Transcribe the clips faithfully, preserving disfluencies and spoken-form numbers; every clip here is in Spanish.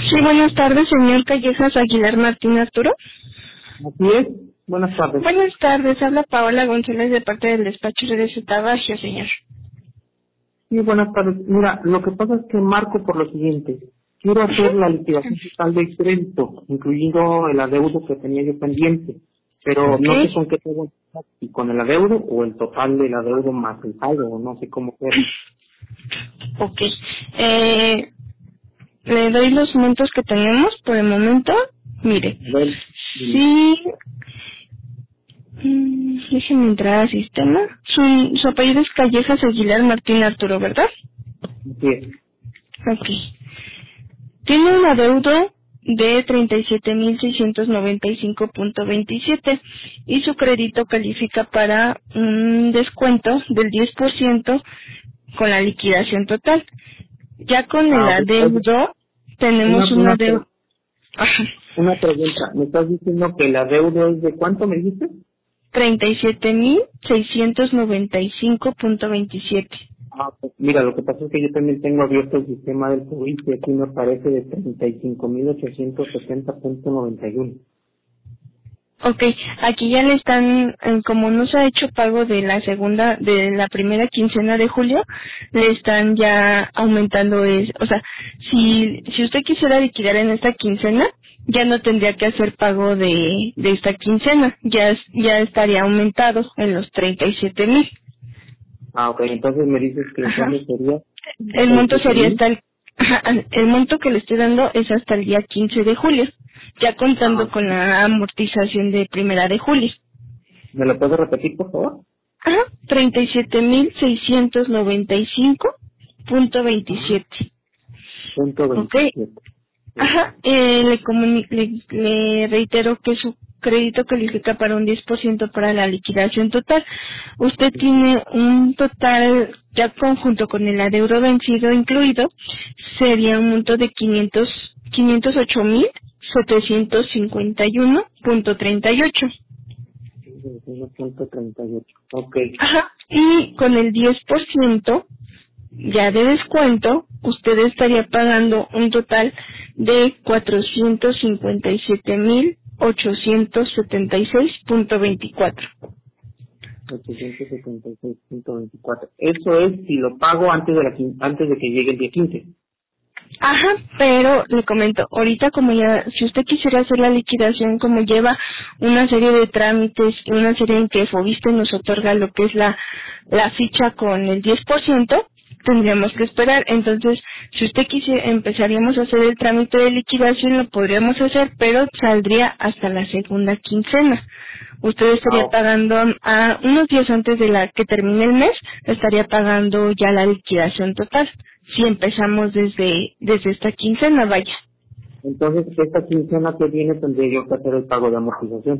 Sí, buenas tardes, señor Callejas Aguilar Martín Arturo. Así es. Buenas tardes. Buenas tardes, habla Paola González de parte del despacho de Tabagio, señor. Sí, buenas tardes. Mira, lo que pasa es que marco por lo siguiente. Quiero hacer la liquidación total del crédito, incluyendo el adeudo que tenía yo pendiente, pero Ok, no sé con qué tengo, si con el adeudo o el total del adeudo más el saldo, o no sé cómo hacer. ok. Eh, le doy los montos que tenemos por el momento. Mire, A ver, dime. sí, mm, déjenme entrar al sistema. Su, su apellido es Callejas Aguilar Martín Arturo, ¿verdad? Así es. Ok. Tiene un adeudo de treinta y siete mil seiscientos noventa y cinco punto veintisiete y su crédito califica para un descuento del diez por ciento con la liquidación total. Ya con el Ah, ok. Oye, adeudo tenemos una, un una, pre- adeudo. Ajá. una pregunta. ¿Me estás diciendo que el adeudo es de cuánto me dijiste? treinta y siete mil seiscientos noventa y cinco punto veintisiete. Ah, pues mira, lo que pasa es que yo también tengo abierto el sistema del COVID y aquí me aparece de treinta y cinco mil ochocientos setenta punto noventa y uno. Ok, aquí ya le están, eh, como no se ha hecho pago de la segunda, de la primera quincena de julio, le están ya aumentando, es, o sea, si, si usted quisiera liquidar en esta quincena, ya no tendría que hacer pago de, de esta quincena, ya, es- ya estaría aumentado en los treinta y siete mil. Ah, ok, entonces me dices que Ajá. entonces sería El monto treinta y siete sería mil. hasta el, ajá, el monto que le estoy dando es hasta el día quince de julio, ya contando Ah, con la amortización de primera de julio. ¿me lo puedes repetir, por favor? Ajá, treinta y siete mil seiscientos noventa y cinco punto Ajá, veintisiete. punto Ok, veintisiete. Sí. ajá, eh, le, comuni- le, le reitero que su crédito califica para un diez por ciento para la liquidación total. Usted tiene un total, ya conjunto con el adeudo vencido incluido, sería un monto de quinientos, quinientos ocho mil setecientos cincuenta y uno punto treinta y ocho. veintiuno punto treinta y ocho. Ok, Ajá, y con el diez por ciento ya de descuento, usted estaría pagando un total de cuatrocientos cincuenta y siete mil ochocientos setenta y seis punto veinticuatro. ochocientos setenta y seis punto veinticuatro. Eso es si lo pago antes de la quin- antes de que llegue el día quince. Ajá, pero le comento, ahorita como ya, si usted quisiera hacer la liquidación, como lleva una serie de trámites y una serie en que Fobiste nos otorga lo que es la, la ficha con el diez por ciento, tendríamos que esperar. Entonces, si usted quisiera, empezaríamos a hacer el trámite de liquidación, lo podríamos hacer, pero saldría hasta la segunda quincena. Usted Ah, estaría ok. pagando a unos días antes de la que termine el mes, estaría pagando ya la liquidación total. Si empezamos desde desde esta quincena, vaya. Entonces, esta quincena que viene tendría yo que hacer el pago de amortización.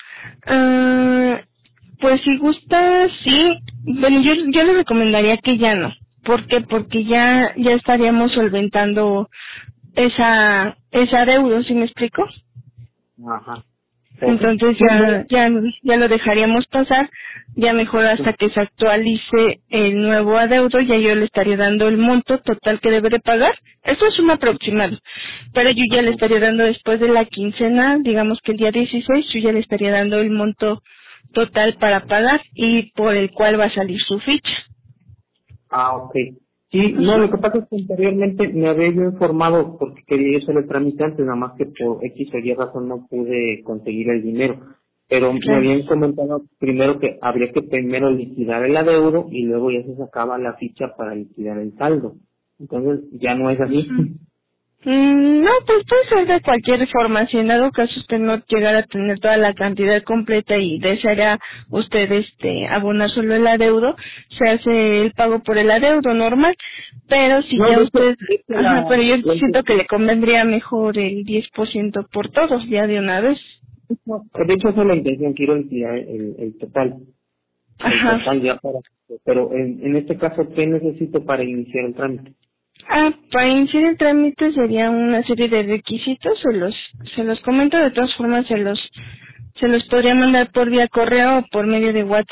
Ah, pues si gusta, sí. Bueno, yo yo le recomendaría que ya no. ¿Por qué? Porque ya ya estaríamos solventando esa esa deuda, ¿sí me explico? Ajá. Ok. Entonces Sí, no, ya ya ya lo dejaríamos pasar, ya mejor hasta que se actualice el nuevo adeudo, ya yo le estaría dando el monto total que debe de pagar. Eso es un aproximado, pero yo ya le ajá. estaría dando después de la quincena, digamos que el día dieciséis, yo ya le estaría dando el monto total para pagar y por el cual va a salir su ficha. Ah, ok. Sí, no, Ujú. lo que pasa es que anteriormente me había yo informado porque quería yo ser el trámite antes, nada más que por X o Y razón no pude conseguir el dinero. Pero me Claro. habían comentado primero que habría que primero liquidar el adeudo y luego ya se sacaba la ficha para liquidar el saldo. Entonces ya no es así. Ujú. Mm, No, pues puede ser de cualquier forma. Si en dado caso usted no llegara a tener toda la cantidad completa y deseara usted este abonar solo el adeudo, se hace el pago por el adeudo normal. Pero si No, ya de hecho, usted, de hecho ajá, la, pero yo la siento que le convendría mejor el diez por ciento por todos ya de una vez. de hecho esa es la intención, quiero liquidar el, el total, el Ajá. total ya para, pero en, en este caso, ¿qué necesito para iniciar el trámite? Ah, para iniciar el trámite sería una serie de requisitos, se los, se los comento, de todas formas se los, se los podría mandar por vía correo o por medio de WhatsApp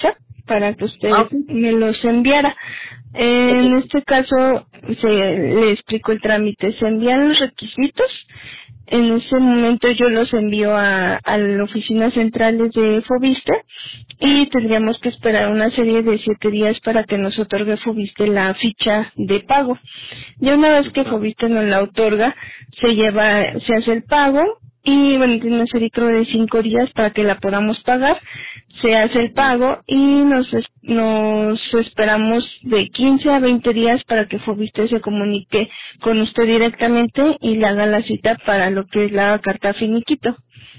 para que usted Ah, me los enviara. Eh, en este caso, se le explico el trámite. Se envían los requisitos. En ese momento yo los envío a, a las oficinas centrales de Foviste y tendríamos que esperar una serie de siete días para que nos otorgue Foviste la ficha de pago. Ya una vez que Foviste nos la otorga, se lleva, se hace el pago y bueno, tiene una serie creo de cinco días para que la podamos pagar. Se hace el pago y nos nos esperamos de quince a veinte días para que Foviste se comunique con usted directamente y le haga la cita para lo que es la carta finiquito.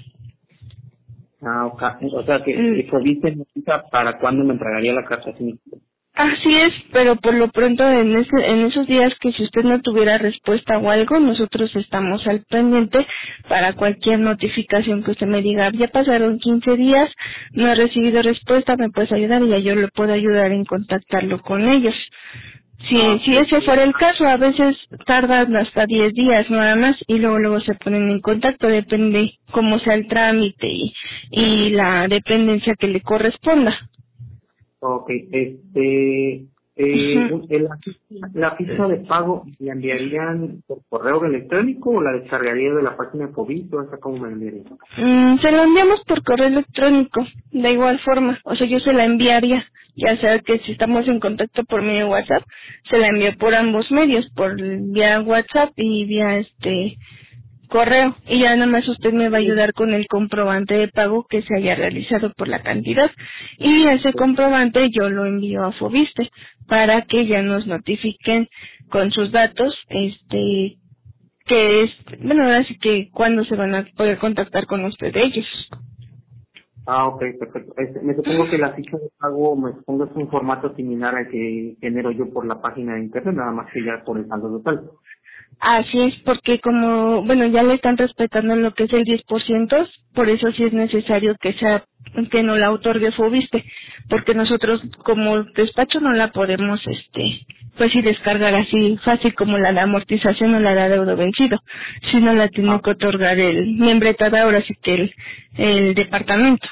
Ah, okay. O sea que mm. Foviste necesita para cuándo me entregaría la carta finiquito. Así es, pero por lo pronto en ese, en esos días que si usted no tuviera respuesta o algo, nosotros estamos al pendiente para cualquier notificación que usted me diga, ya pasaron quince días, no he recibido respuesta, me puedes ayudar y ya yo le puedo ayudar en contactarlo con ellos. Si, ah, si ese fuera el caso, a veces tardan hasta diez días nada más y luego luego se ponen en contacto, depende cómo sea el trámite y, y la dependencia que le corresponda. Ok, este, eh, uh-huh. el, la ficha de pago, ¿la enviarían por correo electrónico o la descargaría de la página de Foviste o hasta cómo me la enviarían? Mm, se la enviamos por correo electrónico, de igual forma, o sea, yo se la enviaría, ya sea que si estamos en contacto por medio de WhatsApp, se la envío por ambos medios, por vía WhatsApp y vía este correo, y ya nada más usted me va a ayudar con el comprobante de pago que se haya realizado por la cantidad y ese comprobante yo lo envío a Foviste para que ya nos notifiquen con sus datos este que es, bueno, ahora sí que cuándo se van a poder contactar con usted ellos. Ah, ok, perfecto. Este, me supongo que la ficha de pago, me supongo es un formato similar al que genero yo por la página de internet, nada más que ya por el saldo total. Así es, porque como, bueno, ya le están respetando lo que es el diez por ciento, por eso sí es necesario que sea, que no la otorgue Foviste, porque nosotros como despacho no la podemos, este, pues sí descargar así fácil como la de amortización o la de adeudo vencido, sino la tiene ah. que otorgar el membretador, ahora sí que el, el departamento.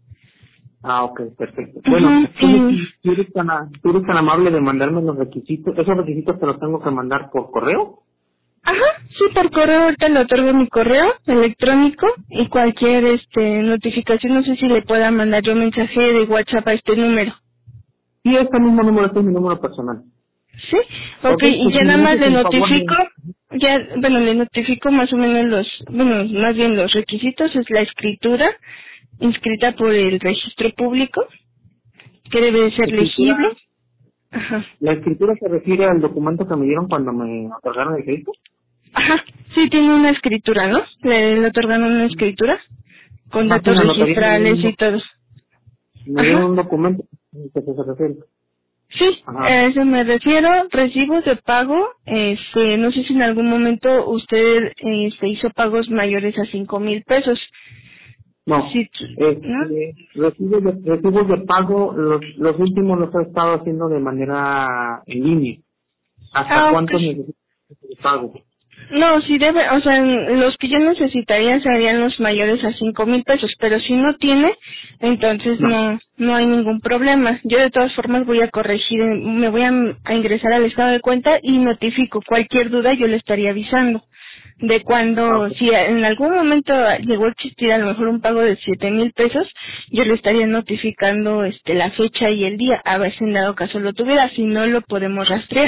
Ah, ok, perfecto. Bueno, uh-huh, entonces, y... ¿tú, eres tan, ¿tú eres tan amable de mandarme los requisitos? ¿Esos requisitos te los tengo que mandar por correo? Ajá, sí, por correo, ahorita le otorgo mi correo electrónico y cualquier este notificación, no sé si le pueda mandar yo mensaje de WhatsApp a este número. Sí, este mismo número, este es mi número personal. Sí, ok, okay y pues ya nada más le notifico, de... ya, bueno, le notifico más o menos los, bueno, más bien los requisitos, es la escritura inscrita por el registro público, que debe de ser legible. Ajá. ¿La escritura se refiere al documento que me dieron cuando me otorgaron el crédito? Ajá, sí, tiene una escritura, ¿no? Le, le otorgaron una escritura con ah, datos registrales y todo. Me dieron un documento que se refiere. Sí, a eso me refiero, recibos de pago, este, no sé si en algún momento usted este, hizo pagos mayores a cinco mil pesos. No, sí, este, ¿no? Recibos, de, recibos de pago, los, los últimos los he estado haciendo de manera en línea. ¿Hasta ah, cuánto okay. necesito de pago? No, si debe, o sea, los que yo necesitaría serían los mayores a cinco mil pesos, pero si no tiene, entonces no. no no hay ningún problema. Yo de todas formas voy a corregir, me voy a, a ingresar al estado de cuenta y notifico cualquier duda, yo le estaría avisando de cuando, okay. si en algún momento llegó a existir a lo mejor un pago de siete mil pesos, yo le estaría notificando este la fecha y el día, a ver si en dado caso lo tuviera, si no lo podemos rastrear.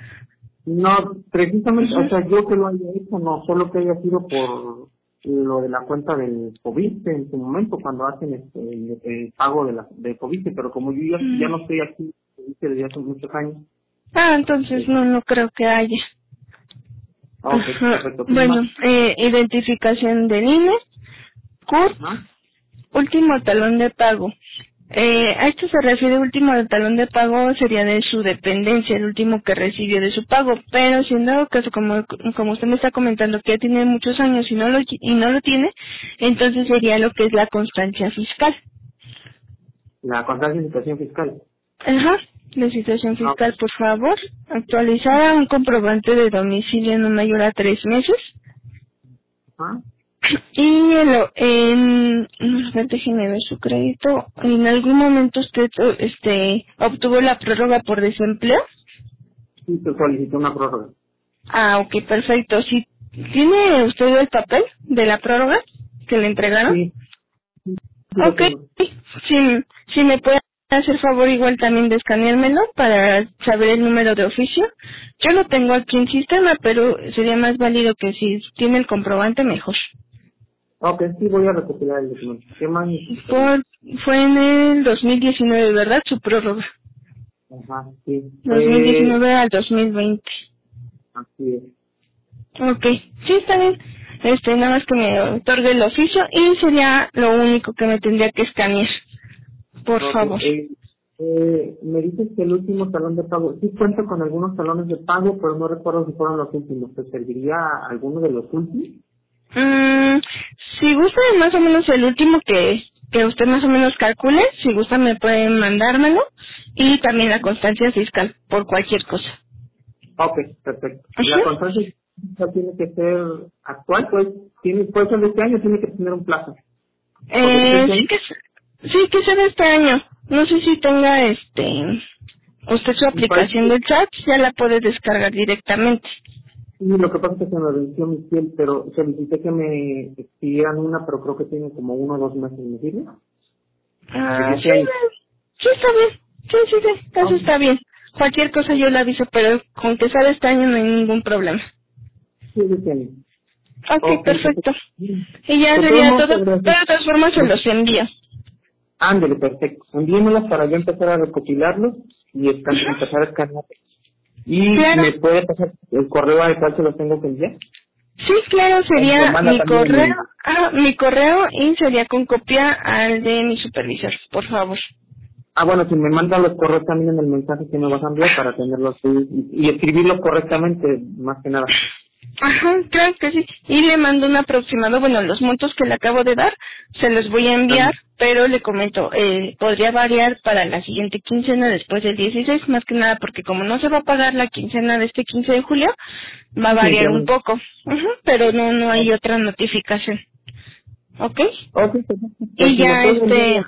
No, precisamente, uh-huh. o sea, yo que lo haya hecho, no, solo que haya sido por lo de la cuenta del Foviste en su momento, cuando hacen este, el, el pago de la de Foviste, pero como yo ya, uh-huh. ya no estoy aquí desde hace muchos años. Ah, entonces sí. no, no creo que haya. Okay, uh-huh. perfecto. Bueno, eh, identificación del I N E, C U R P, uh-huh. último talón de pago. Eh, a esto se refiere último talón de pago, sería de su dependencia, el último que recibió de su pago, pero si en dado caso, como, como usted me está comentando que ya tiene muchos años y no lo y no lo tiene, entonces sería lo que es la constancia fiscal. La constancia de situación fiscal. Ajá, de situación fiscal, okay. por favor, actualizada, un comprobante de domicilio no mayor a tres meses. Ajá. Y el, en, a ver, déjeme ver su crédito. ¿En algún momento usted este obtuvo la prórroga por desempleo? Sí, se solicitó una prórroga. Ah, ok, perfecto. ¿Sí, ¿Tiene usted el papel de la prórroga que le entregaron? Sí, sí, sí lo Ok, tengo. si, si me puede hacer favor igual también de escaneármelo para saber el número de oficio. Yo lo tengo aquí en sistema, pero sería más válido que si tiene el comprobante mejor. Ok, sí, voy a recopilar el documento. ¿Qué más necesitaría? Por, fue en el dos mil diecinueve, ¿verdad? Su prórroga. Ajá, sí. dos mil Fue... diecinueve al dos mil veinte. Así es. Ok, sí, está bien. Este, nada más que me otorgue el oficio y sería lo único que me tendría que escanear. Por Ok, favor. eh, eh, me dices que el último talón de pago, sí cuento con algunos talones de pago, pero no recuerdo si fueron los últimos. ¿Te serviría alguno de los últimos? Mm, si gusta más o menos el último que, que usted más o menos calcule, si gusta me pueden mandármelo y también la constancia fiscal por cualquier cosa. Ok, perfecto. La Ajá. constancia fiscal tiene que ser actual, pues, tiene, puede ser de este año, tiene que tener un plazo. ¿O de Eh, quince sí años? que s- sí que sea de este año. No sé si tenga este usted su Me parece aplicación que del chat, ya la puede descargar directamente. sí, lo que pasa es que se me venció mi piel, pero solicité que me expidieran una, pero creo que tiene como uno o dos meses, ¿me sirve? De Ah, sí, este año. me- sí está bien. Sí, sí, sí, eso Ok, está bien. Cualquier cosa yo le aviso, pero con que sea de este año no hay ningún problema. sí, de este año. Ok, Ok, perfecto. perfecto. Y ya De todos sería modos, te todo. agradezco. De todas formas se los envío. Ándale, perfecto. Envíemelas para yo empezar a recopilarlos y escan- Ajá. empezar a escanear. ¿Y Claro. me puede pasar el correo al cual se los tengo que enviar? Sí, claro, O me lo sería manda mi también en correo, el... ah, mi correo y sería con copia al de mi supervisor, por favor. Ah, bueno, si me manda los correos también en el mensaje que me vas a enviar para tenerlos y, y escribirlos correctamente, más que nada. Ajá, claro que sí. Y le mando un aproximado, bueno, los montos que le acabo de dar, se los voy a Ajá. enviar, pero le comento, eh, podría variar para la siguiente quincena después del dieciséis, más que nada porque como no se va a pagar la quincena de este quince de julio, va a variar un Definitivamente. poco, Ujú, pero no, no hay otra notificación. ¿Ok? Ok, perfecto. Pues Y si me ya pueden enviar este, los...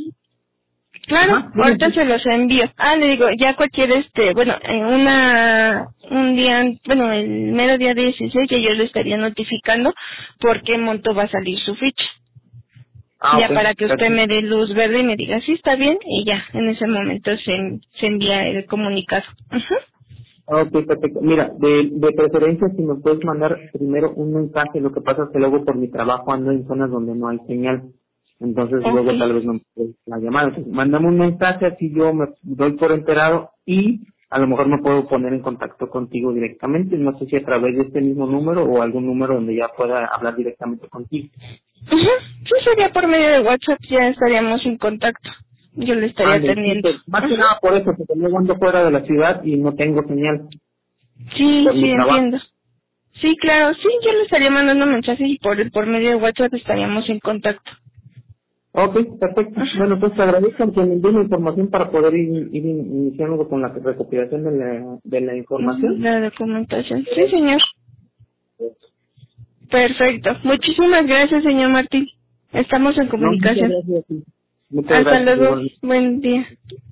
claro, Ajá, dime. ahorita se los envío. Ah, le digo, ya cualquier este, bueno, en una, un día, bueno, el mero día dieciséis ya yo le estaría notificando por qué monto va a salir su ficha. Ah, Ya ok, para que usted perfecto. me dé luz verde y me diga, sí, está bien, y ya, en ese momento se, se envía el comunicado. Ajá. Ok, perfecto. Mira, de, de preferencia si me puedes mandar primero un mensaje, lo que pasa es que luego por mi trabajo ando en zonas donde no hay señal, entonces Ok. luego tal vez no me puedes la llamada. Entonces, mándame un mensaje, así yo me doy por enterado y a lo mejor me puedo poner en contacto contigo directamente, no sé si a través de este mismo número o algún número donde ya pueda hablar directamente contigo. Ajá. Sí, sería por medio de WhatsApp, ya estaríamos en contacto. Yo le estaría Ándale, sí, atendiendo. pues, más que Ajá. nada por eso, porque luego ando fuera de la ciudad y no tengo señal Sí, por sí, mi trabajo. entiendo. Sí, claro, sí, yo le estaría mandando mensajes y por, por medio de WhatsApp estaríamos en contacto. Ok, perfecto. Ajá. Bueno, pues te agradezco que me envíe la información para poder ir, ir iniciando con la recopilación de la, de la información. La documentación. Sí, señor. Perfecto. Muchísimas gracias, señor Martín. Estamos en No, muchas comunicación. gracias. Sí. Muchas Hasta gracias, luego. igual. Buen día.